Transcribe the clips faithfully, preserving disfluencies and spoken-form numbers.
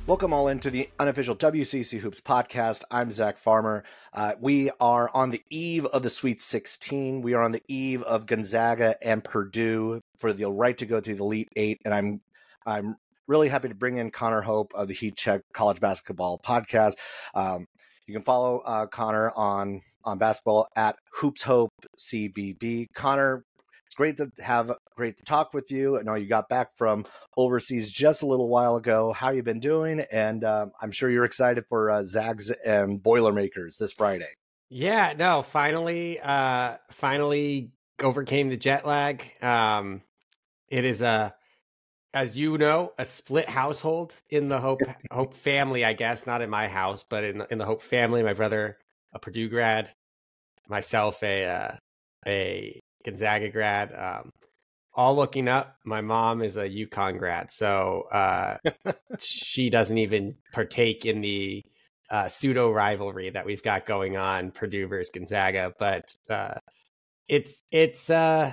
Welcome all into the unofficial W C C Hoops podcast. I'm Zach Farmer. Uh, we are on the eve of the Sweet sixteen. We are on the eve of Gonzaga and Purdue for the right to go to the Elite Eight. And I'm I'm really happy to bring in Connor Hope of the Heat Check College Basketball podcast. Um, you can follow uh, Connor on on basketball at Hoops Hope C B B. Connor, it's great to have great to talk with you. I know you got back from overseas just a little while ago. How you been doing? And uh, I'm sure you're excited for uh, Zags and Boilermakers this Friday. Yeah, no, finally, uh, finally overcame the jet lag. Um, it is a, as you know, a split household in the Hope Hope family, I guess, not in my house, but in in the Hope family. My brother, a Purdue grad, myself, a uh, a Gonzaga grad. Um, all looking up. My mom is a UConn grad, so uh, she doesn't even partake in the uh, pseudo rivalry that we've got going on, Purdue versus Gonzaga. But uh, it's it's uh,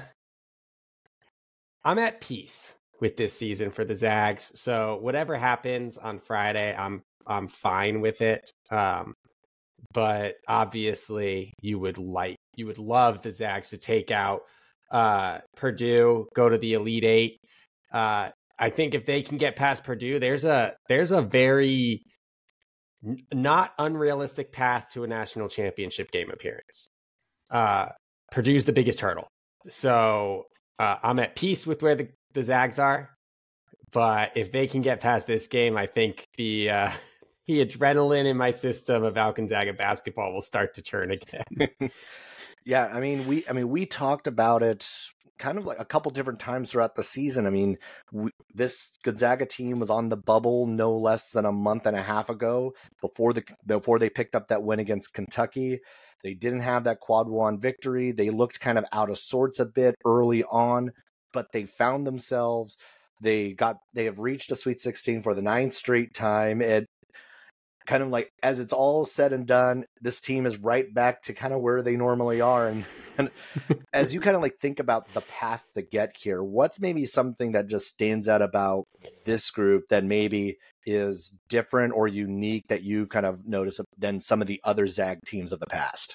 I'm at peace with this season for the Zags. So whatever happens on Friday, I'm I'm fine with it. Um, but obviously, you would like you would love the Zags to take out uh, Purdue, go to the Elite Eight. Uh, I think if they can get past Purdue, there's a there's a very n- not unrealistic path to a national championship game appearance. Uh, Purdue's the biggest hurdle, so uh, I'm at peace with where the, the Zags are. But if they can get past this game, I think the uh, the adrenaline in my system about Gonzaga basketball will start to turn again. Yeah, I mean, we, I mean, we talked about it kind of like a couple different times throughout the season. I mean, we, this Gonzaga team was on the bubble no less than a month and a half ago before the before they picked up that win against Kentucky. They didn't have that quad one victory. They looked kind of out of sorts a bit early on, but they found themselves. They got they have reached a Sweet sixteen for the ninth straight time. It kind of like, as it's all said and done, this team is right back to kind of where they normally are. And, and as you kind of like think about the path to get here, what's maybe something that just stands out about this group that maybe is different or unique that you've kind of noticed than some of the other Zag teams of the past?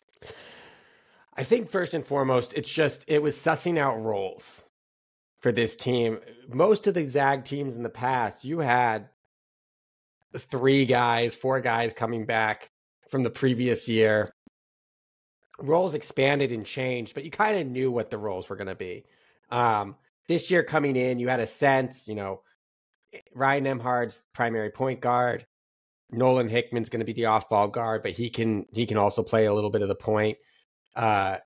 I think first and foremost, it's just, it was sussing out roles for this team. Most of the Zag teams in the past, you had three guys, four guys coming back from the previous year. Roles expanded and changed, but you kind of knew what the roles were going to be. Um, this year coming in, you had a sense, you know, Ryan Nembhard's primary point guard. Nolan Hickman's going to be the off-ball guard, but he can he can also play a little bit of the point. Uh,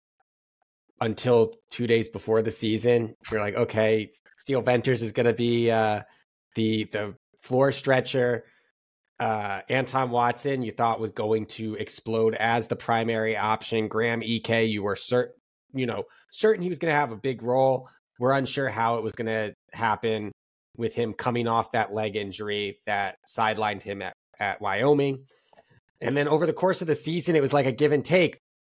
until two days before the season, you're like, okay, Steele Venters is going to be uh, the the floor stretcher. Uh, Anton Watson, you thought was going to explode as the primary option. Graham Ike, you were certain, you know, certain he was going to have a big role. We're unsure how it was going to happen with him coming off that leg injury that sidelined him at, at Wyoming. And then over the course of the season, it was like a give and take.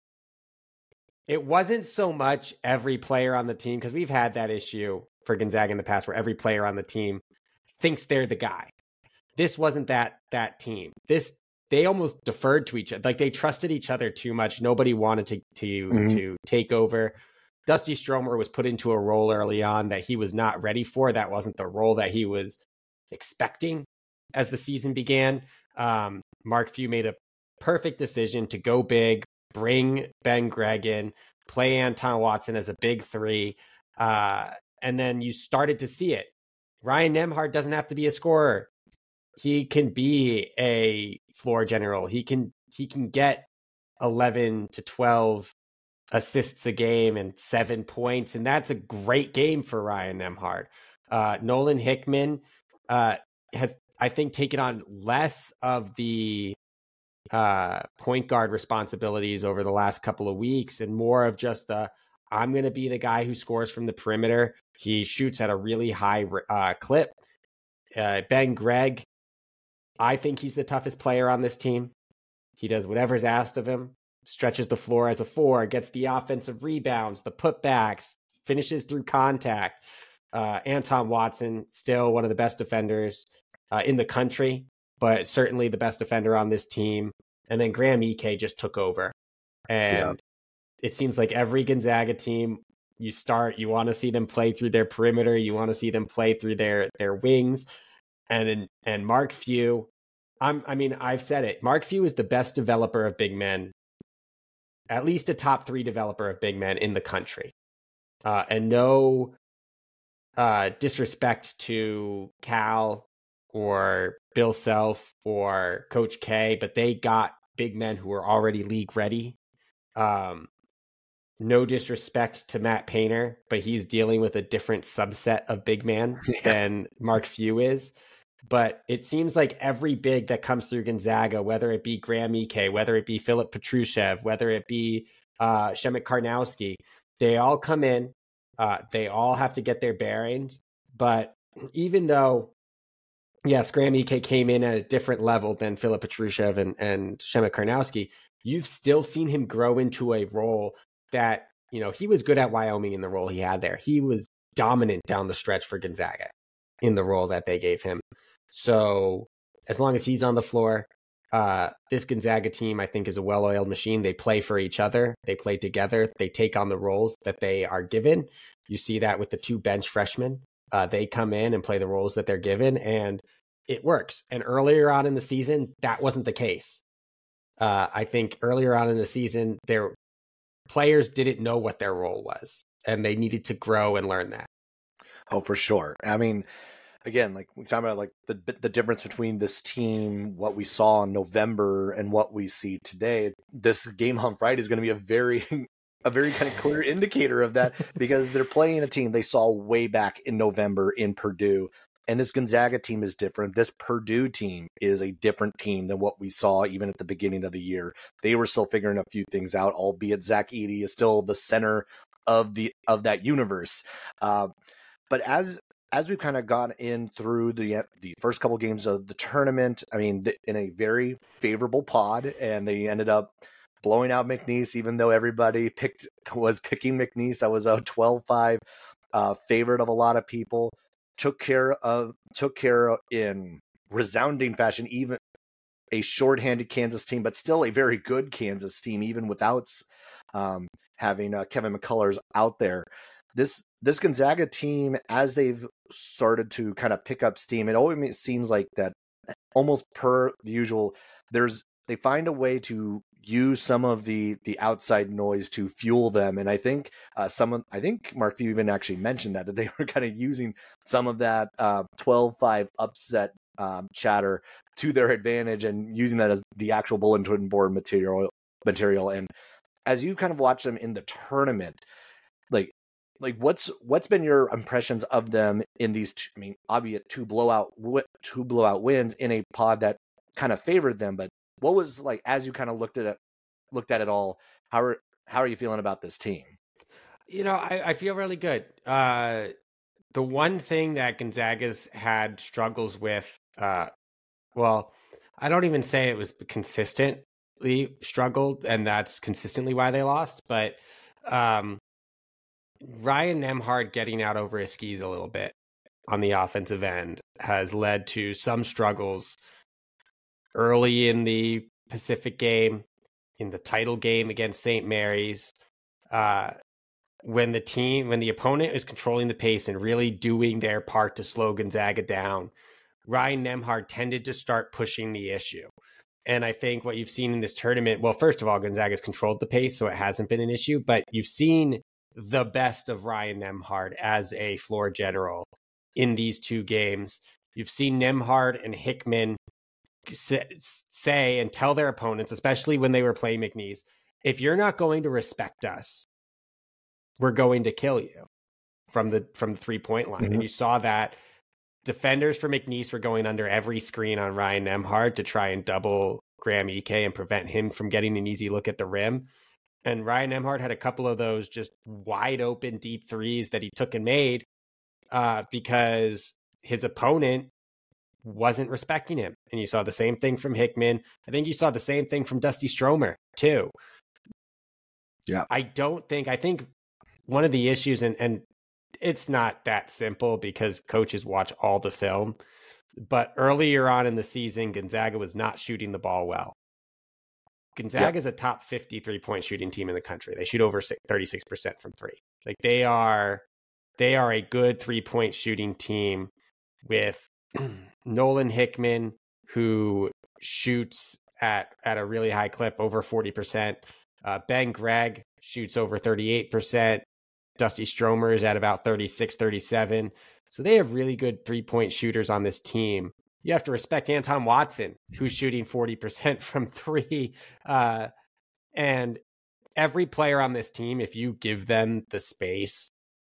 It wasn't so much every player on the team, because we've had that issue for Gonzaga in the past where every player on the team thinks they're the guy. This wasn't that that team. This they almost deferred to each other. Like, they trusted each other too much. Nobody wanted to to mm-hmm. to take over. Dusty Stromer was put into a role early on that he was not ready for. That wasn't the role that he was expecting as the season began. Um, Mark Few made a perfect decision to go big, bring Ben Gregg in, play Anton Watson as a big three, uh, and then you started to see it. Ryan Nembhard doesn't have to be a scorer. He can be a floor general. He can he can get eleven to twelve assists a game and seven points, and that's a great game for Ryan Nembhard. Uh, Nolan Hickman uh, has, I think, taken on less of the uh, point guard responsibilities over the last couple of weeks and more of just the, I'm going to be the guy who scores from the perimeter. He shoots at a really high uh, clip. Uh, Ben Gregg, I think he's the toughest player on this team. He does whatever's asked of him, stretches the floor as a four, gets the offensive rebounds, the putbacks, finishes through contact. Uh, Anton Watson, still one of the best defenders uh, in the country, but certainly the best defender on this team. And then Graham Ike just took over. And yeah. It seems like every Gonzaga team, you start, you want to see them play through their perimeter. You want to see them play through their, their wings. And, and Mark Few, I'm, I mean, I've said it. Mark Few is the best developer of big men, at least a top three developer of big men in the country. Uh, and no uh, disrespect to Cal or Bill Self or Coach K, but they got big men who were already league ready. Um, no disrespect to Matt Painter, but he's dealing with a different subset of big man yeah. than Mark Few is. But it seems like every big that comes through Gonzaga, whether it be Graham Ike, whether it be Filip Petrusev, whether it be uh, Shemek Karnowski, they all come in. Uh, they all have to get their bearings. But even though, yes, Graham Ike came in at a different level than Filip Petrusev and, and Shemek Karnowski, you've still seen him grow into a role that, you know, he was good at Wyoming in the role he had there. He was dominant down the stretch for Gonzaga in the role that they gave him. So as long as he's on the floor, uh, this Gonzaga team, I think, is a well-oiled machine. They play for each other. They play together. They take on the roles that they are given. You see that with the two bench freshmen. Uh, they come in and play the roles that they're given, and it works. And earlier on in the season, that wasn't the case. Uh, I think earlier on in the season, their players didn't know what their role was, and they needed to grow and learn that. Oh, for sure. I mean, again, like we talked about, like the the difference between this team, what we saw in November, and what we see today. This game on Friday is going to be a very, a very kind of clear indicator of that, because they're playing a team they saw way back in November in Purdue. And this Gonzaga team is different. This Purdue team is a different team than what we saw even at the beginning of the year. They were still figuring a few things out, albeit Zach Edey is still the center of the of that universe. Uh, but as as we've kind of gone in through the the first couple games of the tournament, I mean, in a very favorable pod, and they ended up blowing out McNeese, even though everybody picked was picking McNeese. That was a twelve five uh, favorite of a lot of people. Took care of took care in resounding fashion, even a shorthanded Kansas team, but still a very good Kansas team, even without um, having uh, Kevin McCullers out there. This this Gonzaga team, as they've started to kind of pick up steam, it always seems like that almost per the usual. There's they find a way to use some of the the outside noise to fuel them, and I think uh, someone I think Mark Few even actually mentioned that that they were kind of using some of that uh, twelve five upset um, chatter to their advantage and using that as the actual bulletin board material material. And as you kind of watch them in the tournament, like like what's what's been your impressions of them in these two, I mean, albeit two blowout two blowout wins in a pod that kind of favored them, but what was like as you kind of looked at it, looked at it all? How are how are you feeling about this team? You know, I, I feel really good. Uh, the one thing that Gonzaga's had struggles with, uh, well, I don't even say it was consistently struggled, and that's consistently why they lost. But um, Ryan Nembhard getting out over his skis a little bit on the offensive end has led to some struggles early in the Pacific game, in the title game against Saint Mary's, uh, when the team, when the opponent is controlling the pace and really doing their part to slow Gonzaga down, Ryan Nembhard tended to start pushing the issue. And I think what you've seen in this tournament, well, first of all, Gonzaga's controlled the pace, so it hasn't been an issue, but you've seen the best of Ryan Nembhard as a floor general in these two games. You've seen Nembhard and Hickman say and tell their opponents, especially when they were playing McNeese, if you're not going to respect us, we're going to kill you from the from the three-point line. Mm-hmm. And you saw that defenders for McNeese were going under every screen on Ryan Nembhard to try and double Graham Ike and prevent him from getting an easy look at the rim. And Ryan Nembhard had a couple of those just wide open deep threes that he took and made uh, because his opponent wasn't respecting him. And you saw the same thing from Hickman. I think you saw the same thing from Dusty Stromer too. Yeah. I don't think, I think one of the issues, and, and it's not that simple because coaches watch all the film, but earlier on in the season, Gonzaga was not shooting the ball well. Gonzaga is yep. a top fifty three-point shooting team in the country. They shoot over thirty-six percent from three. Like they are, they are a good three-point shooting team with Nolan Hickman, who shoots at, at a really high clip, over forty percent. Uh, Ben Gregg shoots over thirty-eight percent. Dusty Stromer is at about thirty-six, thirty-seven. So they have really good three-point shooters on this team. You have to respect Anton Watson, who's shooting forty percent from three. Uh, and every player on this team, if you give them the space,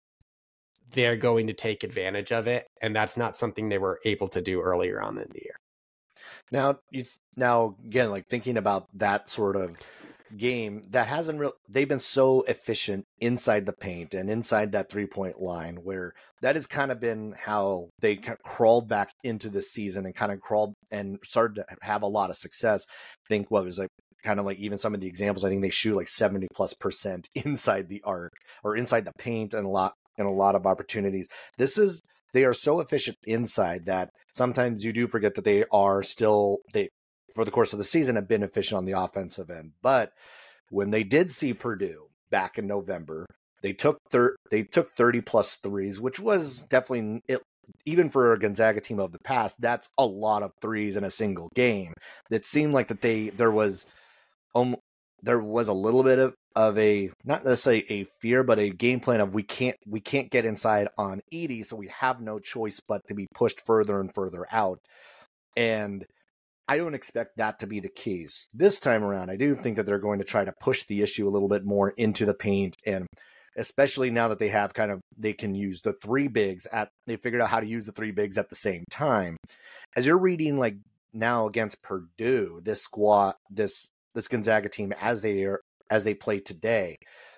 they're going to take advantage of it. And that's not something they were able to do earlier on in the year. Now, you, now again, like thinking about that sort of game that hasn't really, they've been so efficient inside the paint and inside that three-point line, where that has kind of been how they crawled back into the season and kind of crawled and started to have a lot of success. I think what was like kind of like even some of the examples, I think they shoot like seventy plus percent inside the arc or inside the paint and a lot and a lot of opportunities. This is, they are so efficient inside that sometimes you do forget that they are still, they for the course of the season have been efficient on the offensive end. But when they did see Purdue back in November, they took thir- they took thirty plus threes, which was definitely, it, even for a Gonzaga team of the past, that's a lot of threes in a single game. It seemed like that they there was um, there was a little bit of, of a, not necessarily a fear, but a game plan of we can't we can't get inside on Edey, so we have no choice but to be pushed further and further out. And I don't expect that to be the case this time around. I do think that they're going to try to push the issue a little bit more into the paint, and especially now that they have kind of, they can use the three bigs at, they figured out how to use the three bigs at the same time. As you're reading like now against Purdue, this squad, this, this Gonzaga team, as they are, as they play today,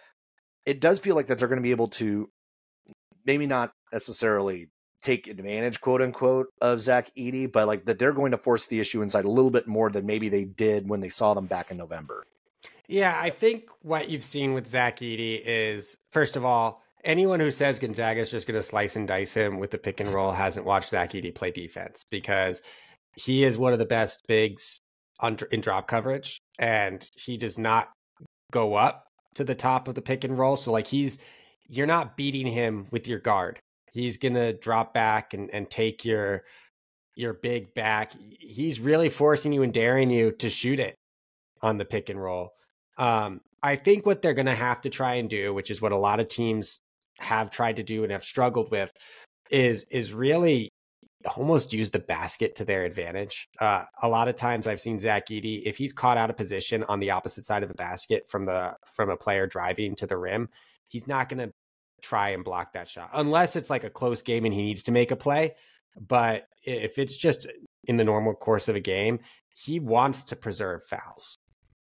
it does feel like that they're going to be able to maybe not necessarily take advantage, quote unquote, of Zach Edey, but like that they're going to force the issue inside a little bit more than maybe they did when they saw them back in November. Yeah, I think what you've seen with Zach Edey is, first of all, anyone who says Gonzaga is just going to slice and dice him with the pick and roll hasn't watched Zach Edey play defense, because he is one of the best bigs on, in drop coverage, and he does not go up to the top of the pick and roll. So like he's, you're not beating him with your guard. He's going to drop back and, and take your your big back. He's really forcing you and daring you to shoot it on the pick and roll. Um, I think what they're going to have to try and do, which is what a lot of teams have tried to do and have struggled with, is is really almost use the basket to their advantage. Uh, a lot of times I've seen Zach Edey, if he's caught out of position on the opposite side of the basket from the from a player driving to the rim, he's not going to try and block that shot unless it's like a close game and he needs to make a play. But if it's just in the normal course of a game, he wants to preserve fouls.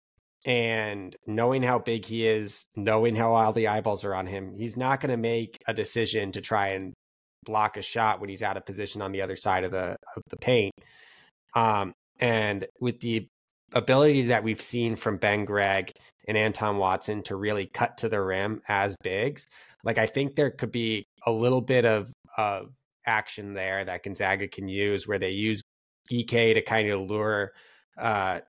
And knowing how big he is, knowing how all the eyeballs are on him, he's not going to make a decision to try and block a shot when he's out of position on the other side of the of the paint. Um, and with the ability that we've seen from Ben Gregg and Anton Watson to really cut to the rim as bigs, like I think there could be a little bit of, of action there that Gonzaga can use, where they use E K to kind of lure, uh,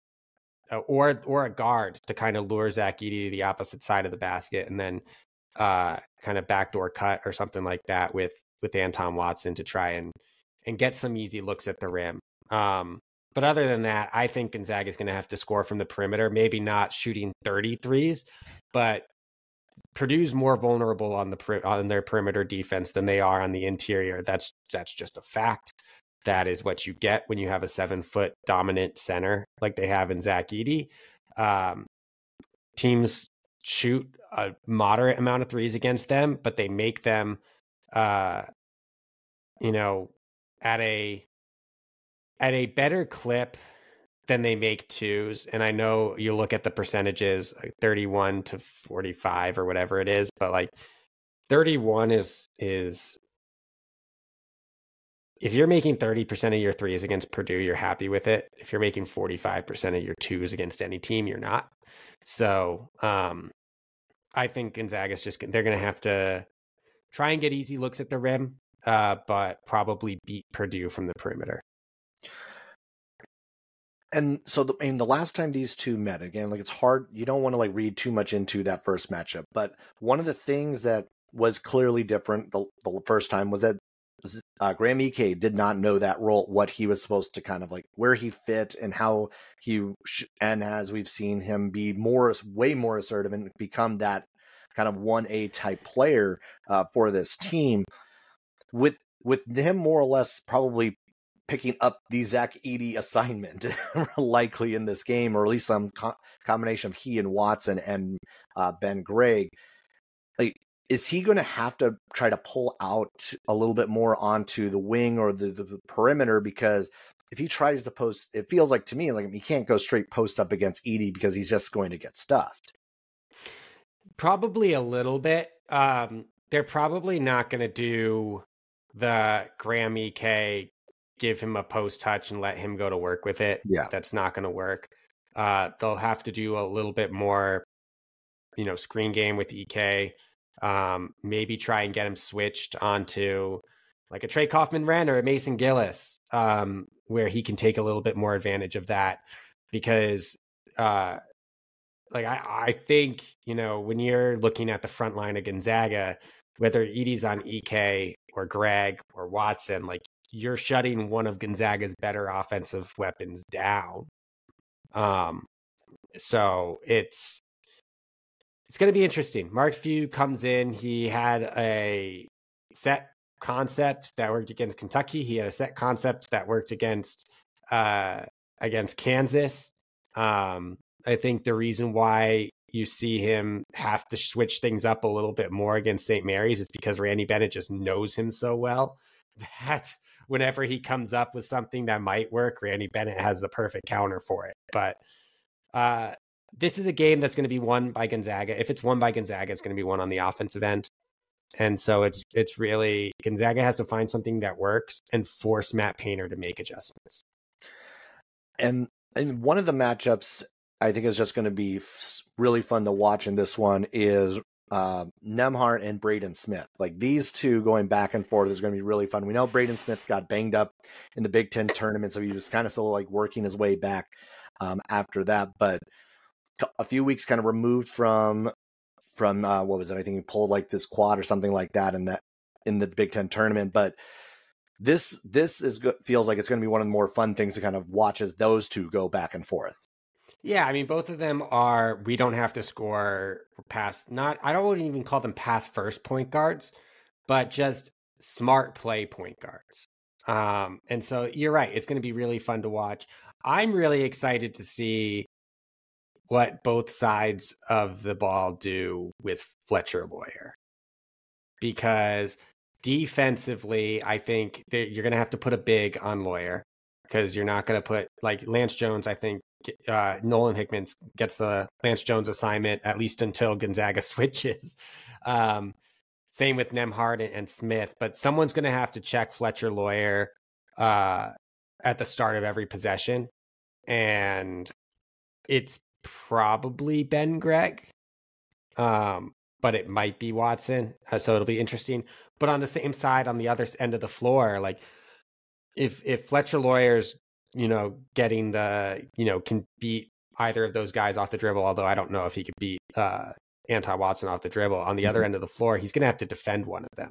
or or a guard to kind of lure Zach Edey to the opposite side of the basket, and then uh, kind of backdoor cut or something like that with with Anton Watson to try and and get some easy looks at the rim. Um, but other than that, I think Gonzaga is going to have to score from the perimeter. Maybe not shooting thirty-threes, but Purdue's more vulnerable on the on their perimeter defense than they are on the interior. That's that's just a fact. That is what you get when you have a seven foot dominant center like they have in Zach Edey. Um, teams shoot a moderate amount of threes against them, but they make them, uh, you know, at a at a better clip than they make twos. And I know you look at the percentages, like thirty-one to forty-five or whatever it is, but like thirty-one is, is if you're making thirty percent of your threes against Purdue, you're happy with it. If you're making forty-five percent of your twos against any team, you're not. So um, I think Gonzaga's just, they're going to have to try and get easy looks at the rim. uh, but probably beat Purdue from the perimeter. And so, the, I mean, the last time these two met, again, like it's hard, you don't want to like read too much into that first matchup. But one of the things that was clearly different the, the first time was that uh, Graham Ike did not know that role, what he was supposed to kind of like, where he fit and how he, sh- and as we've seen him be more, way more assertive and become that kind of one A type player uh, for this team, with with him more or less probably picking up the Zach Edey assignment likely in this game, or at least some co- combination of he and Watson and uh, Ben Gregg. Like, is he going to have to try to pull out a little bit more onto the wing or the, the perimeter? Because if he tries to post, it feels like to me like he can't go straight post up against Edey because he's just going to get stuffed. Probably a little bit. Um, they're probably not going to do the Graham Ike, give him a post touch and let him go to work with it. Yeah. That's not going to work. Uh, they'll have to do a little bit more, you know, screen game with Ike. Um, maybe try and get him switched onto like a Trey Kaufman-Renn or a Mason Gillis, um, where he can take a little bit more advantage of that. Because, uh, like, I, I think, you know, when you're looking at the front line of Gonzaga, whether Edey's on Ike or Gregg or Watson, like, you're shutting one of Gonzaga's better offensive weapons down. Um, so it's it's going to be interesting. Mark Few comes in. He had a set concept that worked against Kentucky. He had a set concept that worked against uh, against Kansas. Um, I think the reason why you see him have to switch things up a little bit more against Saint Mary's is because Randy Bennett just knows him so well that whenever he comes up with something that might work, Randy Bennett has the perfect counter for it. But uh, this is a game that's going to be won by Gonzaga. If it's won by Gonzaga, it's going to be won on the offensive end. And so it's it's really, Gonzaga has to find something that works and force Matt Painter to make adjustments. And, and one of the matchups I think is just going to be f- really fun to watch in this one is uh, Nembhard and Braden Smith. Like, these two going back and forth is going to be really fun. We know Braden Smith got banged up in the Big Ten tournament, so he was kind of still like working his way back um, after that. But a few weeks kind of removed from from uh, what was it? I think he pulled like this quad or something like that in that in the Big Ten tournament. But this this is good, feels like it's going to be one of the more fun things to kind of watch as those two go back and forth. Yeah, I mean, both of them are, we don't have to score past, not, I don't even call them pass first point guards, but just smart play point guards. Um, and so you're right. It's going to be really fun to watch. I'm really excited to see what both sides of the ball do with Fletcher Loyer. Because defensively, I think that you're going to have to put a big on Loyer, because you're not going to put, like, Lance Jones, I think, Uh, Nolan Hickman gets the Lance Jones assignment, at least until Gonzaga switches. Um, same with Nembhard and, and Smith, but someone's going to have to check Fletcher Loyer uh, at the start of every possession. And it's probably Ben Gregg, um, but it might be Watson. Uh, so it'll be interesting. But on the same side, on the other end of the floor, like if, if Fletcher Loyer's, you know, getting the, you know, can beat either of those guys off the dribble, although I don't know if he could beat uh, Anton Watson off the dribble. On the mm-hmm. other end of the floor, he's going to have to defend one of them.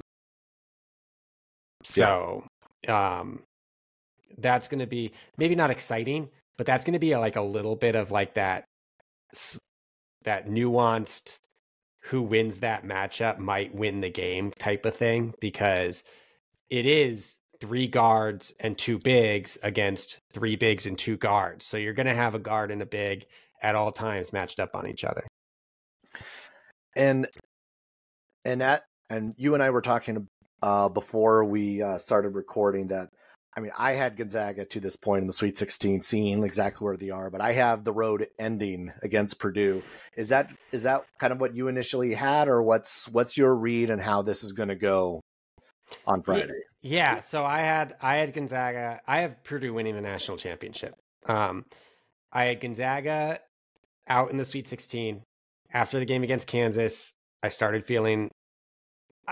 So yeah. um, that's going to be maybe not exciting, but that's going to be a, like a little bit of like that, that nuanced who wins that matchup might win the game type of thing, because it is three guards and two bigs against three bigs and two guards. So you're going to have a guard and a big at all times matched up on each other. And, and that, and you and I were talking uh, before we uh, started recording that, I mean, I had Gonzaga to this point in the Sweet sixteen, seeing exactly where they are, but I have the road ending against Purdue. Is that, is that kind of what you initially had, or what's, what's your read and how this is going to go on Friday? Yeah. Yeah, so I had I had Gonzaga. I have Purdue winning the national championship. Um, I had Gonzaga out in the Sweet sixteen. After the game against Kansas, I started feeling I,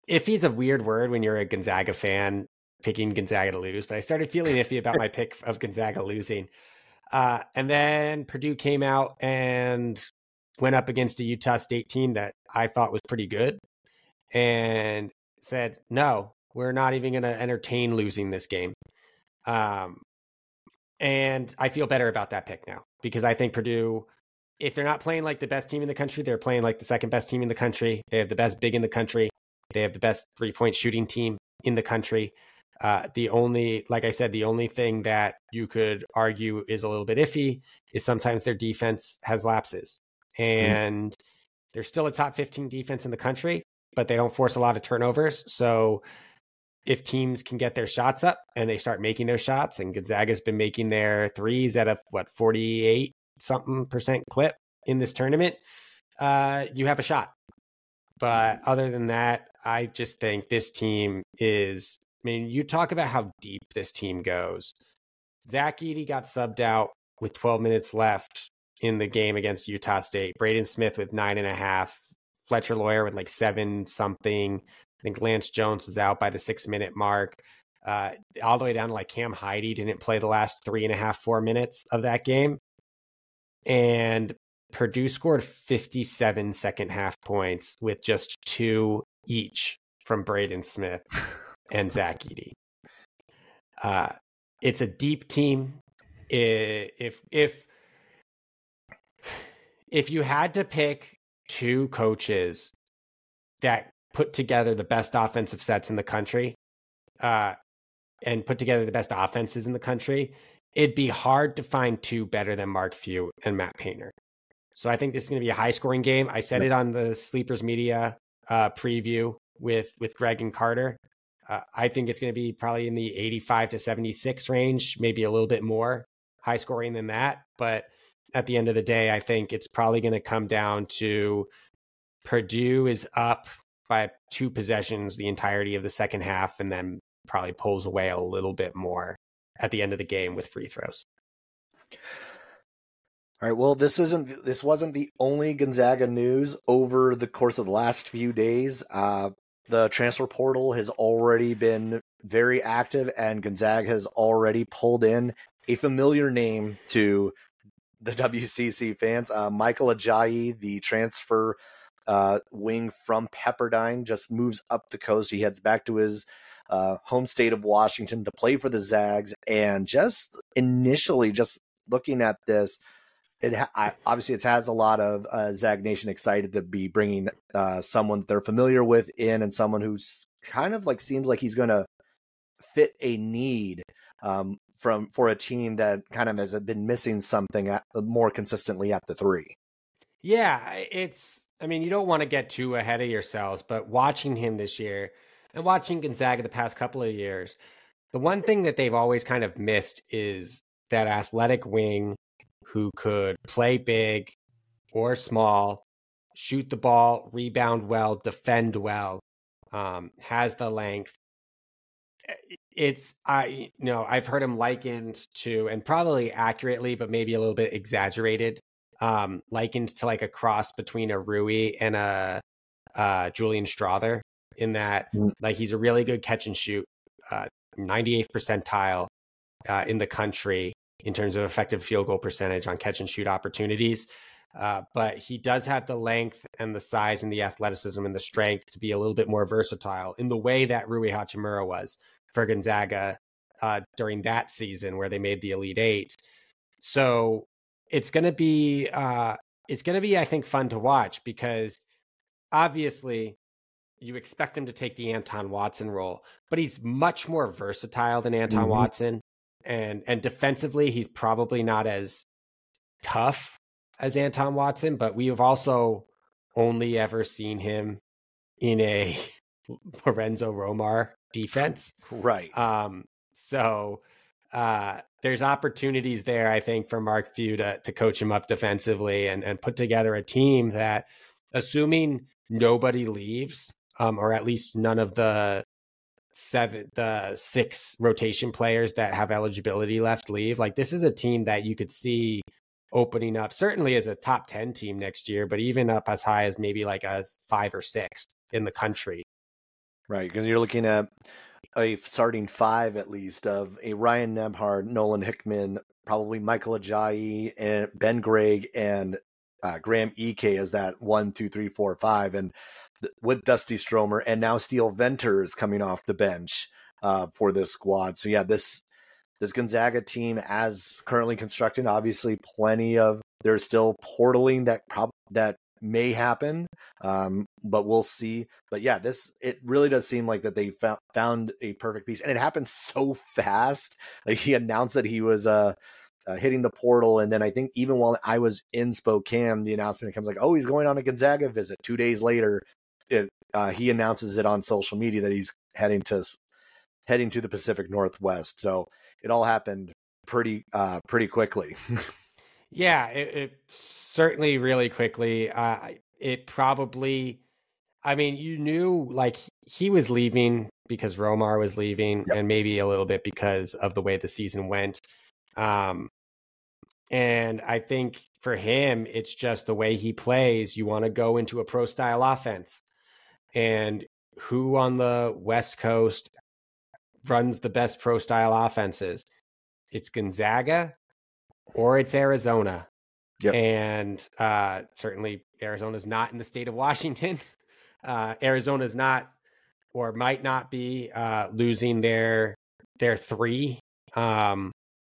iffy's a weird word when you're a Gonzaga fan picking Gonzaga to lose, but I started feeling iffy about my pick of Gonzaga losing. Uh, and then Purdue came out and went up against a Utah State team that I thought was pretty good and said, no, we're not even going to entertain losing this game. Um, and I feel better about that pick now because I think Purdue, if they're not playing like the best team in the country, they're playing like the second best team in the country. They have the best big in the country. They have the best three-point shooting team in the country. Uh, the only, like I said, the only thing that you could argue is a little bit iffy is sometimes their defense has lapses. And mm-hmm. they're still a top fifteen defense in the country, but they don't force a lot of turnovers. So if teams can get their shots up and they start making their shots, and Gonzaga's been making their threes at a, what, forty-eight something percent clip in this tournament, uh, you have a shot. But other than that, I just think this team is, I mean, you talk about how deep this team goes. Zach Edey got subbed out with twelve minutes left in the game against Utah State. Braden Smith with nine and a half. Fletcher Lawyer with like seven something. I think Lance Jones was out by the six minute mark. Uh, all the way down to like Cam Heide didn't play the last three and a half, four minutes of that game. And Purdue scored fifty-seven second half points with just two each from Braden Smith and Zach Edey. Uh, it's a deep team. If if if you had to pick two coaches that put together the best offensive sets in the country, uh, and put together the best offenses in the country, it'd be hard to find two better than Mark Few and Matt Painter. So I think this is going to be a high scoring game. I said it on the Sleepers Media uh, preview with, with Greg and Carter. Uh, I think it's going to be probably in the eighty-five to seventy-six range, maybe a little bit more high scoring than that. But at the end of the day, I think it's probably going to come down to Purdue is up by two possessions the entirety of the second half, and then probably pulls away a little bit more at the end of the game with free throws. All right. Well, this isn't, this wasn't the only Gonzaga news over the course of the last few days. Uh, the transfer portal has already been very active, and Gonzaga has already pulled in a familiar name to the W C C fans. Uh, Michael Ajayi, the transfer uh, wing from Pepperdine, just moves up the coast. He heads back to his uh, home state of Washington to play for the Zags. And just initially, just looking at this, it ha- I, obviously it has a lot of uh, Zag Nation excited to be bringing uh, someone that they're familiar with in, and someone who's kind of like seems like he's going to fit a need um, from for a team that kind of has been missing something at, more consistently at the three. Yeah, it's, I mean, you don't want to get too ahead of yourselves, but watching him this year and watching Gonzaga the past couple of years, the one thing that they've always kind of missed is that athletic wing who could play big or small, shoot the ball, rebound well, defend well, um, has the length. It's, I, you know, I've heard him likened to, and probably accurately, but maybe a little bit exaggerated, um, likened to like a cross between a Rui and a uh, Julian Strother, in that mm. like he's a really good catch and shoot, uh, ninety-eighth percentile uh, in the country in terms of effective field goal percentage on catch and shoot opportunities. Uh, but he does have the length and the size and the athleticism and the strength to be a little bit more versatile in the way that Rui Hachimura was for Gonzaga uh, during that season where they made the Elite Eight. So it's going to be, uh, it's going to be, I think, fun to watch, because obviously you expect him to take the Anton Watson role, but he's much more versatile than Anton mm-hmm. Watson. And, and defensively, he's probably not as tough as Anton Watson, but we have also only ever seen him in a Lorenzo Romar defense. Right. Um, so uh, there's opportunities there, I think, for Mark Few to, to coach him up defensively and, and put together a team that, assuming nobody leaves, um, or at least none of the seven, the six rotation players that have eligibility left leave, like this is a team that you could see opening up certainly as a top ten team next year, but even up as high as maybe like a five or six in the country. Right, because you're looking at a starting five at least of a Ryan Nembhard, Nolan Hickman, probably Michael Ajayi, and Ben Gregg, and uh, Graham Ike as that one, two, three, four, five, and th- with Dusty Stromer, and now Steele Venters coming off the bench uh, for this squad. So yeah, this this Gonzaga team, as currently constructed, obviously plenty of there's still portaling that prob that may happen, um, but we'll see. But yeah, this it really does seem like that they found found a perfect piece, and it happened so fast. Like he announced that he was uh, uh hitting the portal, and then I think even while I was in Spokane, the announcement comes like, oh, he's going on a Gonzaga visit. Two days later, it, uh, he announces it on social media that he's heading to heading to the Pacific Northwest. So it all happened pretty uh pretty quickly. Yeah, it, it certainly really quickly. Uh, it probably, I mean, you knew like he was leaving because Romar was leaving, yep. and maybe a little bit because of the way the season went. Um, and I think for him, it's just the way he plays. You want to go into a pro style offense, and who on the West Coast runs the best pro style offenses? It's Gonzaga. Or it's Arizona. Yep. And uh, certainly Arizona's not in the state of Washington. Uh, Arizona's not or might not be uh, losing their their three. Um,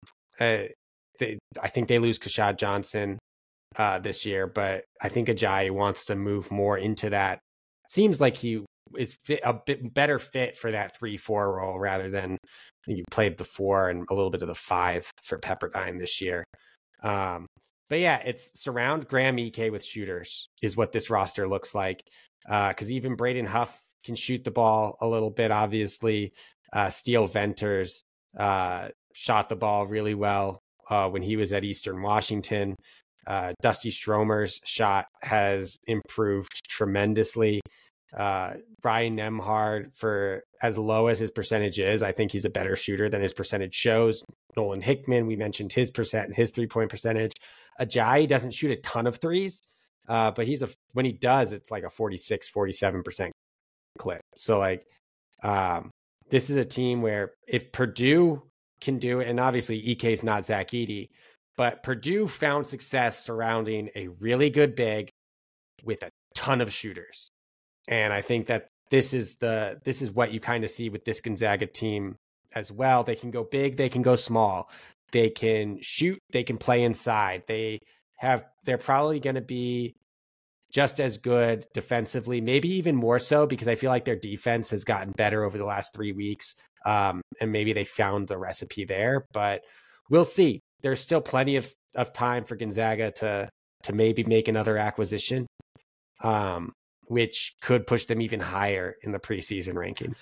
uh, they, I think they lose Kashad Johnson uh, this year, but I think Ajayi wants to move more into that. Seems like he is fit, a bit better fit for that three four role rather than you played the four and a little bit of the five for Pepperdine this year. Um, but yeah, it's surround Graham Ike with shooters is what this roster looks like. Uh, cause even Braden Huff can shoot the ball a little bit, obviously. Uh, Steele Venters uh, shot the ball really well uh, when he was at Eastern Washington. Uh, Dusty Stromer's shot has improved tremendously. Uh, Ryan Nembhard, for as low as his percentage is, I think he's a better shooter than his percentage shows. Nolan Hickman, we mentioned his percent, his three point percentage. Ajayi doesn't shoot a ton of threes, uh, but he's a, when he does, it's like a forty-six, forty-seven percent clip. So like, um, this is a team where if Purdue can do it, and obviously E K is not Zach Edey, but Purdue found success surrounding a really good big with a ton of shooters. And I think that this is the this is what you kind of see with this Gonzaga team as well. They can go big, they can go small, they can shoot, they can play inside. They have they're probably going to be just as good defensively, maybe even more so, because I feel like their defense has gotten better over the last three weeks. Um, and maybe they found the recipe there, but we'll see. There's still plenty of of time for Gonzaga to to maybe make another acquisition. Um, which could push them even higher in the preseason rankings.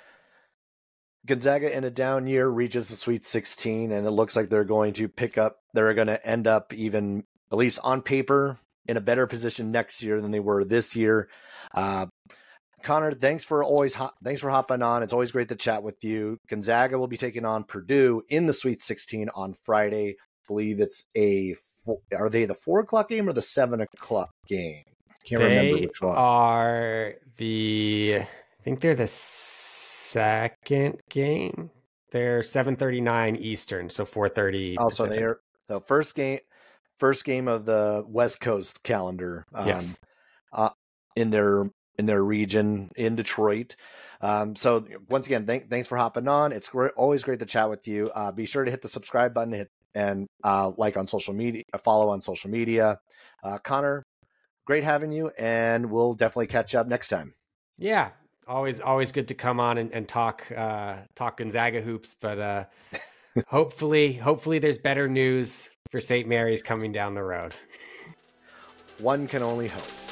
Gonzaga in a down year reaches the Sweet sixteen, and it looks like they're going to pick up, they're going to end up even, at least on paper, in a better position next year than they were this year. Uh, Connor, thanks for always, ho- thanks for hopping on. It's always great to chat with you. Gonzaga will be taking on Purdue in the Sweet sixteen on Friday. I believe it's a, four, are they the four o'clock game or the seven o'clock game? Can't they remember which one. Are the, I think they're the second game. They're seven thirty-nine Eastern, so four thirty. Oh, so they're the first game, first game of the West Coast calendar. Um, yes. Uh, in their in their region in Detroit. Um, so once again, th- thanks for hopping on. It's great, always great to chat with you. Uh, be sure to hit the subscribe button, hit and uh, like on social media, follow on social media. Uh, Connor, great having you, and we'll definitely catch up next time. Yeah, always, always good to come on and, and talk, uh, talk Gonzaga hoops. But uh, hopefully, hopefully, there's better news for Saint Mary's coming down the road. One can only hope.